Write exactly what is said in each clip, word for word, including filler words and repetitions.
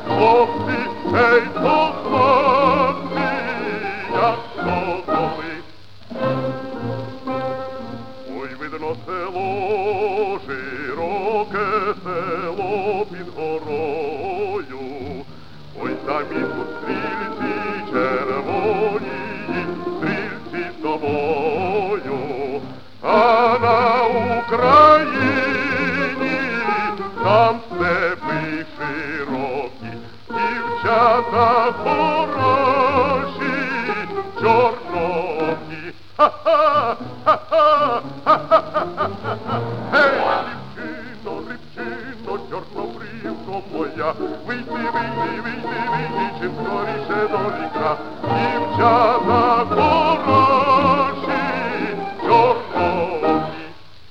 хлопці, ей, то хлопці, як соколи. Ой, видно село, широке село під горою, ой, там ідуть стрільці червоні, стрільці з тобою, а на Україні там степи широкі, дівчата хороші, чорнокі. Ха-ха, ха-ха, ха-ха-ха-ха-ха. Гей, дівчино, рибчино, чорнобрівко моя, вийди, вийди, вийди, вийди, чим скоріше до вікна. Дівчата хороші, чорнокі.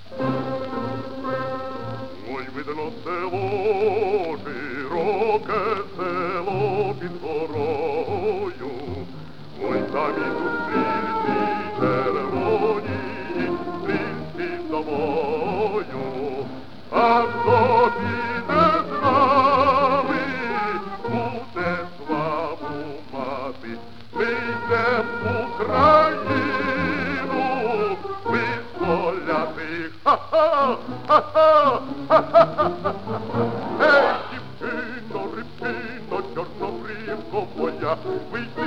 Ой, видно село, широке село під горою, ой, там ідуть стрільці червоні, стрільці з тобою, а хто піде з нами, буде славу мати. Ми йдем в Україну визволяти. Ха-ха, ха-ха, ха-ха-ха-ха. Ей, дівчино, рибчино, чорнобрівко моя, вийди